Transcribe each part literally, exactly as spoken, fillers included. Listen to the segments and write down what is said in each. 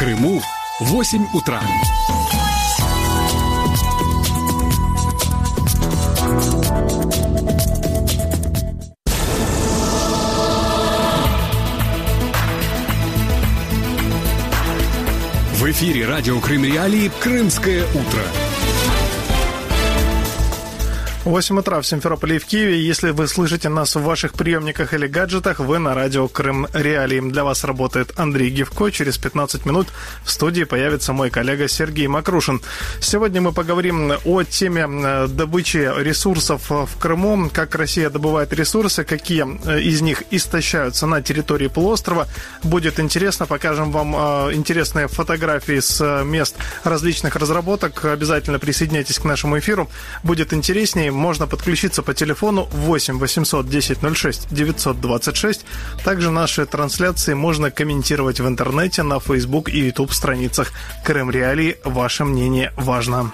Крыму восемь утра. В эфире радио Крым Реалии «Крымское утро». восемь утра в Симферополе и в Киеве. Если вы слышите нас в ваших приемниках или гаджетах, вы на радио Крым Реалии. Для вас работает Андрей Гивко. Через пятнадцать минут в студии появится мой коллега Сергей Макрушин. Сегодня мы поговорим о теме добычи ресурсов в Крыму, как Россия добывает ресурсы, какие из них истощаются на территории полуострова. Будет интересно, покажем вам интересные фотографии с мест различных разработок. Обязательно присоединяйтесь к нашему эфиру. Будет интереснее. Можно подключиться по телефону восемь восемьсот десять ноль шесть девятьсот двадцать шесть. Также наши трансляции можно комментировать в интернете, на Facebook и YouTube страницах Крым Реалии. Ваше мнение важно.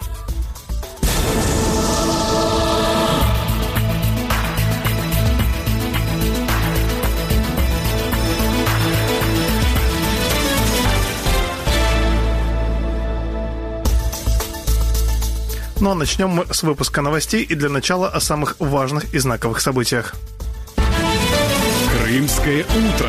Ну а начнем мы с выпуска новостей и для начала о самых важных и знаковых событиях. Крымское утро.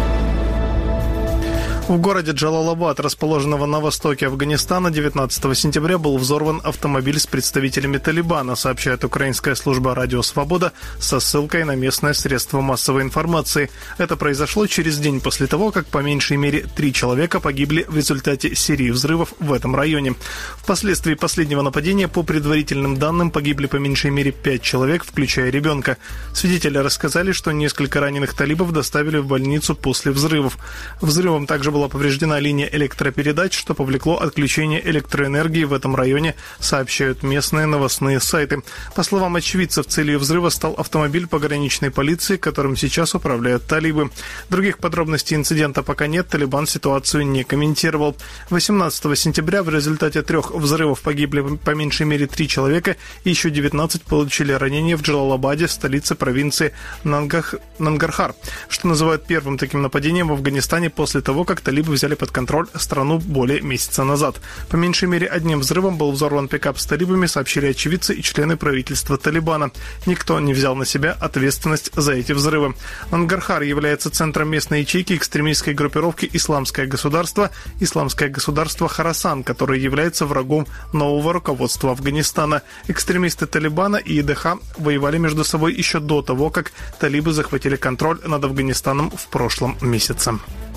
В городе Джалалабад, расположенного на востоке Афганистана, девятнадцатого сентября был взорван автомобиль с представителями Талибана, сообщает украинская служба «Радио Свобода» со ссылкой на местное средство массовой информации. Это произошло через день после того, как по меньшей мере три человека погибли в результате серии взрывов в этом районе. Впоследствии последнего нападения, по предварительным данным, погибли по меньшей мере пять человек, включая ребенка. Свидетели рассказали, что несколько раненых талибов доставили в больницу после взрывов. Взрывом также была повреждена линия электропередач, что повлекло отключение электроэнергии в этом районе, сообщают местные новостные сайты. По словам очевидцев, целью взрыва стал автомобиль пограничной полиции, которым сейчас управляют талибы. Других подробностей инцидента пока нет, Талибан ситуацию не комментировал. восемнадцатого сентября в результате трех взрывов погибли по меньшей мере три человека, и еще девятнадцать получили ранения в Джалалабаде, столице провинции Нангах... Нангархар, что называют первым таким нападением в Афганистане после того, как талибы взяли под контроль страну более месяца назад. По меньшей мере одним взрывом был взорван пикап с талибами, сообщили очевидцы и члены правительства Талибана. Никто не взял на себя ответственность за эти взрывы. Нангархар является центром местной ячейки экстремистской группировки «Исламское государство», «Исламское государство Хорасан», которое является врагом нового руководства Афганистана. Экстремисты Талибана и ИДХ воевали между собой еще до того, как талибы захватили контроль над Афганистаном в прошлом месяце.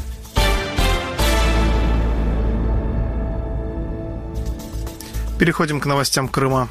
Переходим к новостям Крыма.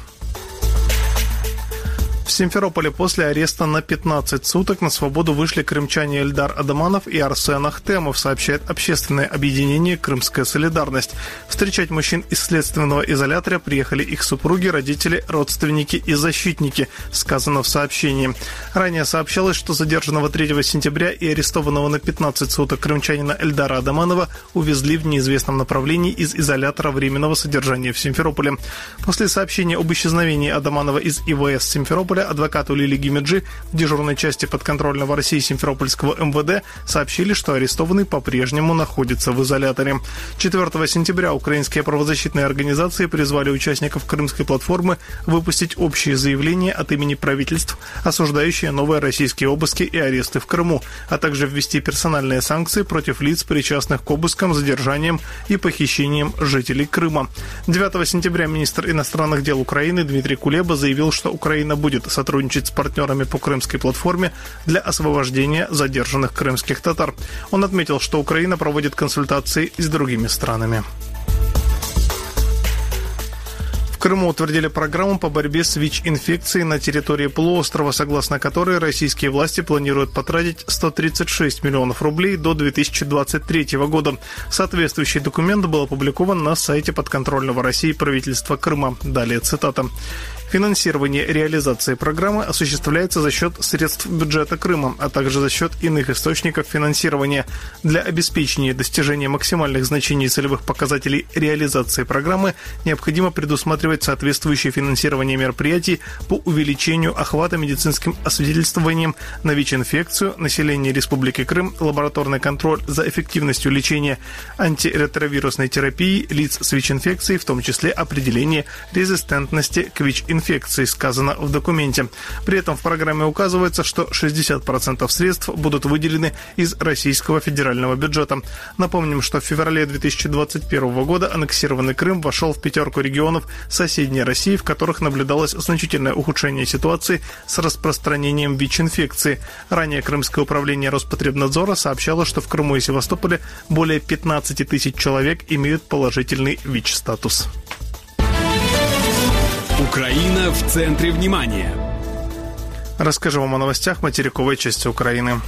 В Симферополе после ареста на пятнадцать суток на свободу вышли крымчане Эльдар Адаманов и Арсен Ахтемов, сообщает общественное объединение «Крымская солидарность». Встречать мужчин из следственного изолятора приехали их супруги, родители, родственники и защитники, сказано в сообщении. Ранее сообщалось, что задержанного третьего сентября и арестованного на пятнадцать суток крымчанина Эльдара Адаманова увезли в неизвестном направлении из изолятора временного содержания в Симферополе. После сообщения об исчезновении Адаманова из ИВС Симферополя адвокату Лили Гимеджи в дежурной части подконтрольного России Симферопольского эм вэ дэ сообщили, что арестованный по-прежнему находится в изоляторе. четвёртого сентября украинские правозащитные организации призвали участников Крымской платформы выпустить общее заявление от имени правительств, осуждающее новые российские обыски и аресты в Крыму, а также ввести персональные санкции против лиц, причастных к обыскам, задержаниям и похищениям жителей Крыма. девятого сентября министр иностранных дел Украины Дмитрий Кулеба заявил, что Украина будет сотрудничать с партнерами по Крымской платформе для освобождения задержанных крымских татар. Он отметил, что Украина проводит консультации с другими странами. В Крыму утвердили программу по борьбе с ВИЧ-инфекцией на территории полуострова, согласно которой российские власти планируют потратить сто тридцать шесть миллионов рублей до две тысячи двадцать третьего года. Соответствующий документ был опубликован на сайте подконтрольного России правительства Крыма. Далее цитата. Финансирование реализации программы осуществляется за счет средств бюджета Крыма, а также за счет иных источников финансирования. Для обеспечения достижения максимальных значений целевых показателей реализации программы необходимо предусматривать соответствующее финансирование мероприятий по увеличению охвата медицинским освидетельствованием на ВИЧ-инфекцию, население Республики Крым, лабораторный контроль за эффективностью лечения антиретровирусной терапии лиц с ВИЧ-инфекцией, в том числе определение резистентности к ВИЧ-инфекции, сказано в документе. При этом в программе указывается, что шестьдесят процентов средств будут выделены из Российского федерального бюджета. Напомним, что в феврале две тысячи двадцать первого года аннексированный Крым вошел в пятерку регионов соседней России, в которых наблюдалось значительное ухудшение ситуации с распространением ВИЧ-инфекции. Ранее Крымское управление Роспотребнадзора сообщало, что в Крыму и Севастополе более пятнадцать тысяч человек имеют положительный ВИЧ-статус. Украина в центре внимания. Расскажу вам о новостях материковой части Украины.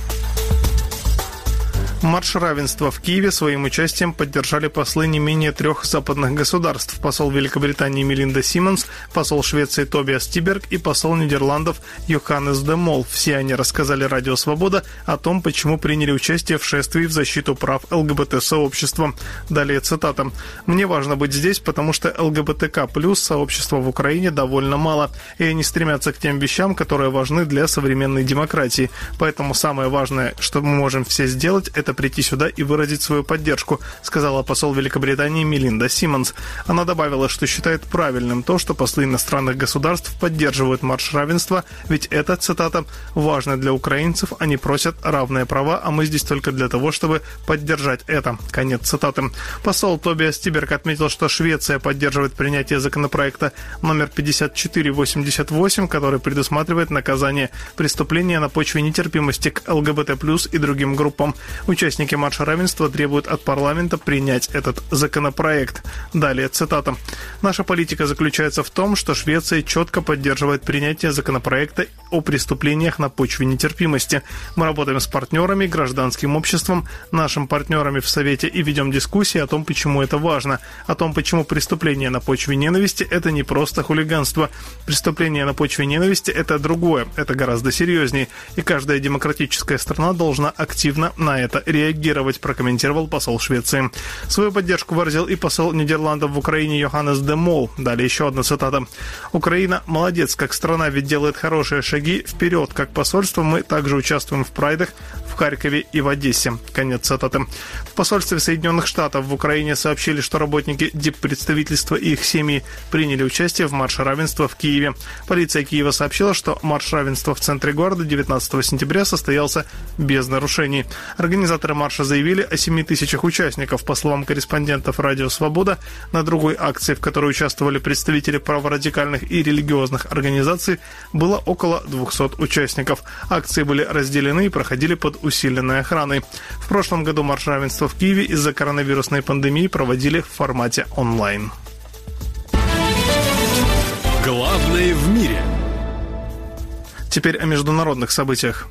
Марш равенства в Киеве своим участием поддержали послы не менее трех западных государств: посол Великобритании Мелинда Симмонс, посол Швеции Тобиас Тиберг и посол Нидерландов Йоханнес де Мол. Все они рассказали Радио Свобода о том, почему приняли участие в шествии в защиту прав ЛГБТ-сообщества. Далее цитата. «Мне важно быть здесь, потому что ЛГБТК плюс сообщества в Украине довольно мало, и они стремятся к тем вещам, которые важны для современной демократии. Поэтому самое важное, что мы можем все сделать, это прийти сюда и выразить свою поддержку», сказала посол Великобритании Мелинда Симмонс. Она добавила, что считает правильным то, что послы иностранных государств поддерживают марш равенства, ведь это, цитата, «важно для украинцев, они просят равные права, а мы здесь только для того, чтобы поддержать это». Конец цитаты. Посол Тобиас Тиберг отметил, что Швеция поддерживает принятие законопроекта номер пятьдесят четыре восемьдесят восемь, который предусматривает наказание преступления на почве нетерпимости к ЛГБТ плюс и другим группам. Участники марша равенства требуют от парламента принять этот законопроект. Далее цитата. «Наша политика заключается в том, что Швеция четко поддерживает принятие законопроекта о преступлениях на почве нетерпимости. Мы работаем с партнерами, гражданским обществом, нашими партнерами в Совете и ведем дискуссии о том, почему это важно, о том, почему преступление на почве ненависти – это не просто хулиганство. Преступление на почве ненависти – это другое, это гораздо серьезнее, и каждая демократическая страна должна активно на это реагировать», прокомментировал посол Швеции. Свою поддержку выразил и посол Нидерландов в Украине Йоханнес де Мол. Далее еще одна цитата. «Украина молодец, как страна, ведь делает хорошие шаги вперед. Как посольство мы также участвуем в прайдах в Харькове и в Одессе». Конец цитаты. В посольстве Соединенных Штатов в Украине сообщили, что работники диппредставительства и их семьи приняли участие в марше равенства в Киеве. Полиция Киева сообщила, что марш равенства в центре города девятнадцатого сентября состоялся без нарушений. Организаторы марша заявили о семи тысячах участников. По словам корреспондентов Радио Свобода, на другой акции, в которой участвовали представители праворадикальных и религиозных организаций, было около двухсот участников. Акции были разделены и проходили под усиленной охраной. В прошлом году марш равенства в Киеве из-за коронавирусной пандемии проводили в формате онлайн. Главное в мире. Теперь о международных событиях.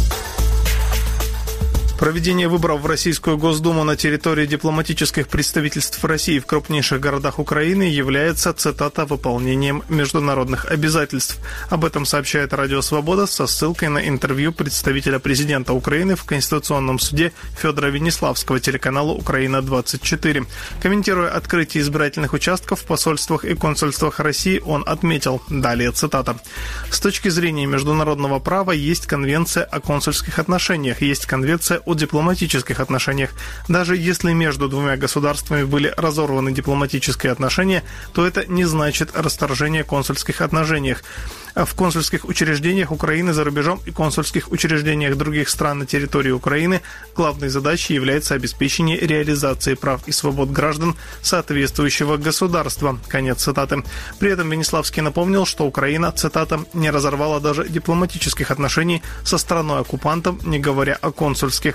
Проведение выборов в Российскую Госдуму на территории дипломатических представительств России в крупнейших городах Украины является, цитата, «выполнением международных обязательств». Об этом сообщает Радио Свобода со ссылкой на интервью представителя президента Украины в Конституционном суде Федора Венеславского телеканалу «Украина-двадцать четыре». Комментируя открытие избирательных участков в посольствах и консульствах России, он отметил, далее цитата, «С точки зрения международного права есть Конвенция о консульских отношениях, есть Конвенция о дипломатических отношениях. Даже если между двумя государствами были разорваны дипломатические отношения, то это не значит расторжение консульских отношений. В консульских учреждениях Украины за рубежом и консульских учреждениях других стран на территории Украины главной задачей является обеспечение реализации прав и свобод граждан соответствующего государства». Конец цитаты. При этом Венеславский напомнил, что Украина, цитата, «не разорвала даже дипломатических отношений со страной-оккупантом, не говоря о консульских».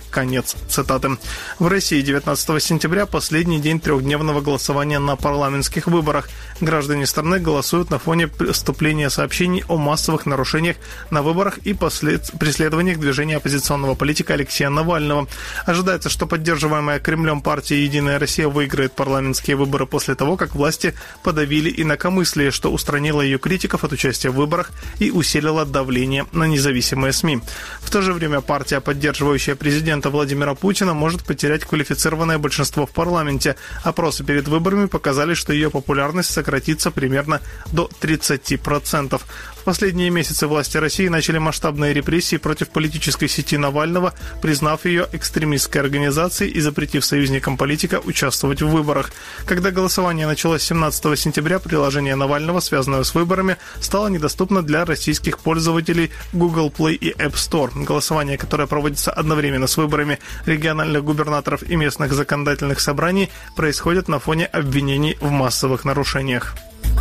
Конец цитаты. В России девятнадцатого сентября последний день трехдневного голосования на парламентских выборах. Граждане страны голосуют на фоне поступления сообщений о массовых нарушениях на выборах и послед... преследованиях движения оппозиционного политика Алексея Навального. Ожидается, что поддерживаемая Кремлем партия «Единая Россия» выиграет парламентские выборы после того, как власти подавили инакомыслие, что устранило ее критиков от участия в выборах и усилило давление на независимые СМИ. В то же время партия, поддерживающая президента Владимира Путина, может потерять квалифицированное большинство в парламенте. Опросы перед выборами показали, что ее популярность сократится примерно до тридцати процентов. В последние месяцы власти России начали масштабные репрессии против политической сети Навального, признав ее экстремистской организацией и запретив союзникам политика участвовать в выборах. Когда голосование началось семнадцатого сентября, приложение Навального, связанное с выборами, стало недоступно для российских пользователей Google Play и App Store. Голосование, которое проводится одновременно с выборами региональных губернаторов и местных законодательных собраний, происходит на фоне обвинений в массовых нарушениях.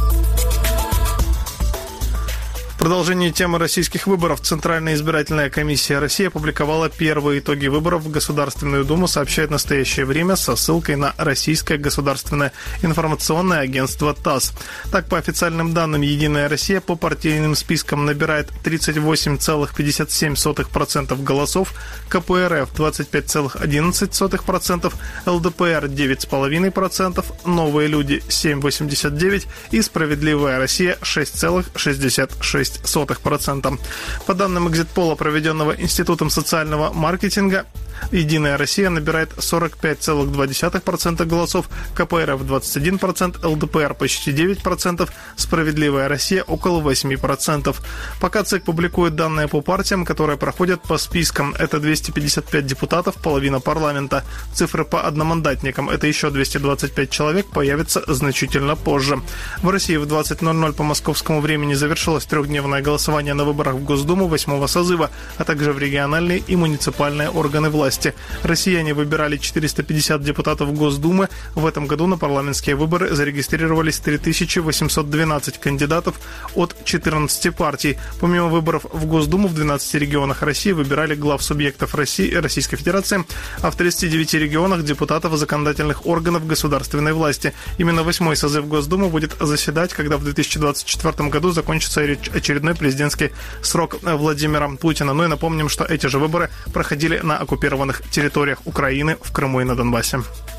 В продолжении темы российских выборов Центральная избирательная комиссия России опубликовала первые итоги выборов в Государственную Думу, сообщает в настоящее время со ссылкой на Российское государственное информационное агентство ТАСС. Так, по официальным данным, «Единая Россия» по партийным спискам набирает тридцать восемь целых пятьдесят семь сотых процента голосов, КПРФ двадцать пять целых одиннадцать сотых процента, ЛДПР девять целых пять десятых процента, Новые люди семь целых восемьдесят девять процентов и Справедливая Россия шесть целых шестьдесят шесть сотых процента. По данным экзит-пола, проведенного Институтом социального маркетинга, «Единая Россия» набирает сорок пять целых два десятых процента голосов, КПРФ двадцать один процент, ЛДПР почти девять процентов, Справедливая Россия около восемь процентов. Пока ЦИК публикует данные по партиям, которые проходят по спискам. Это двести пятьдесят пять депутатов, половина парламента. Цифры по одномандатникам, это еще двести двадцать пять человек, появятся значительно позже. В России в двадцать ноль ноль по московскому времени завершилось трехдневное голосование на выборах в Госдуму восьмого созыва, а также в региональные и муниципальные органы власти. Россияне выбирали четыреста пятьдесят депутатов Госдумы. В этом году на парламентские выборы зарегистрировались три тысячи восемьсот двенадцать кандидатов от четырнадцати партий. Помимо выборов в Госдуму, в двенадцати регионах России выбирали глав субъектов России, Российской Федерации, а в тридцати девяти регионах депутатов законодательных органов государственной власти. Именно восьмой созыв Госдумы будет заседать, когда в две тысячи двадцать четвёртом году закончится очередной президентский срок Владимира Путина. Ну и напомним, что эти же выборы проходили на оккупированных территориях Украины, в Крыму и на Донбассе.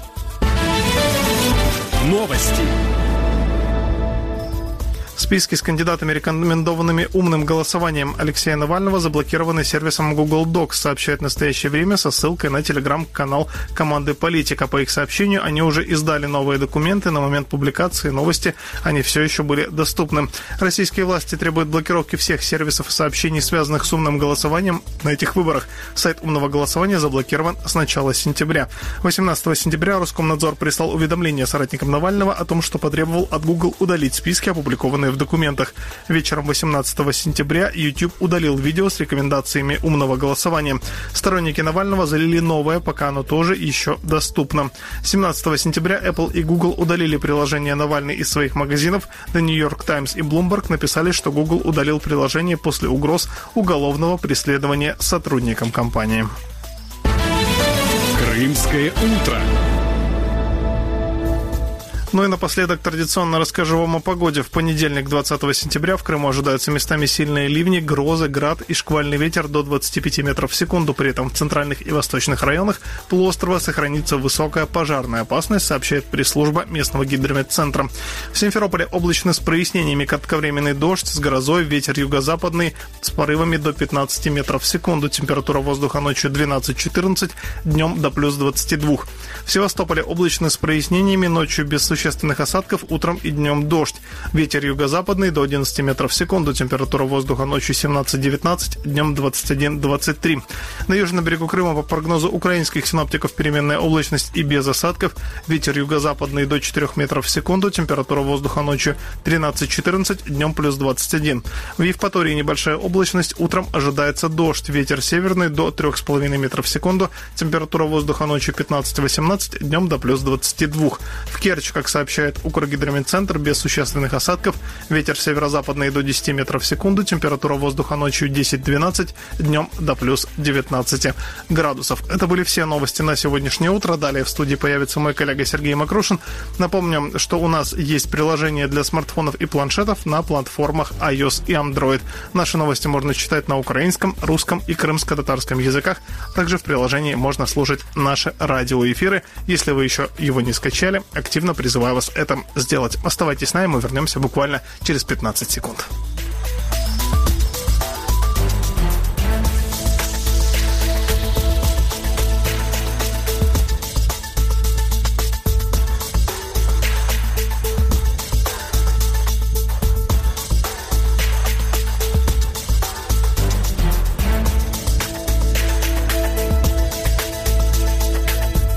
Новости. Списки с кандидатами, рекомендованными умным голосованием Алексея Навального, заблокированы сервисом Google Docs, сообщает в настоящее время со ссылкой на телеграм-канал команды «Политика». По их сообщению, они уже издали новые документы. На момент публикации новости они все еще были доступны. Российские власти требуют блокировки всех сервисов и сообщений, связанных с умным голосованием на этих выборах. Сайт умного голосования заблокирован с начала сентября. восемнадцатого сентября Роскомнадзор прислал уведомление соратникам Навального о том, что потребовал от Google удалить списки, опубликованные в документах. Вечером восемнадцатого сентября YouTube удалил видео с рекомендациями умного голосования. Сторонники Навального залили новое, пока оно тоже еще доступно. семнадцатого сентября Apple и Google удалили приложение «Навальный» из своих магазинов. The New York Times и Bloomberg написали, что Google удалил приложение после угроз уголовного преследования сотрудникам компании. Крымское утро. Ну и напоследок традиционно расскажу вам о погоде. В понедельник, двадцатого сентября, в Крыму ожидаются местами сильные ливни, грозы, град и шквальный ветер до двадцати пяти метров в секунду. При этом в центральных и восточных районах полуострова сохранится высокая пожарная опасность, сообщает пресс-служба местного гидрометцентра. В Симферополе облачно с прояснениями, кратковременный дождь с грозой, ветер юго-западный с порывами до пятнадцати метров в секунду. Температура воздуха ночью двенадцать-четырнадцать, днем до плюс двадцати двух. В Севастополе облачно с прояснениями, ночью без существенных Существенных осадков, утром и днем дождь. Ветер юго-западный до одиннадцати метров в секунду. Температура воздуха ночью семнадцать-девятнадцать, днем двадцать один-двадцать три. На южном берегу Крыма по прогнозу украинских синоптиков переменная облачность и без осадков. Ветер юго-западный до четырёх метров в секунду. Температура воздуха ночью тринадцать-четырнадцать, днем плюс двадцать один. В Евпатории небольшая облачность, утром ожидается дождь. Ветер северный до трёх с половиной метров в секунду. Температура воздуха ночью пятнадцать-восемнадцать, днем до плюс двадцати двух. В Керчи, как сообщает Укргидрометцентр, без существенных осадков. Ветер северо-западный до десяти метров в секунду. Температура воздуха ночью десять-двенадцать, днем до плюс девятнадцать градусов. Это были все новости на сегодняшнее утро. Далее в студии появится мой коллега Сергей Макрушин. Напомню, что у нас есть приложение для смартфонов и планшетов на платформах iOS и Android. Наши новости можно читать на украинском, русском и крымско-татарском языках. Также в приложении можно слушать наши радиоэфиры. Если вы еще его не скачали, активно призываю вас это сделать. Оставайтесь с нами, мы вернемся буквально через пятнадцать секунд.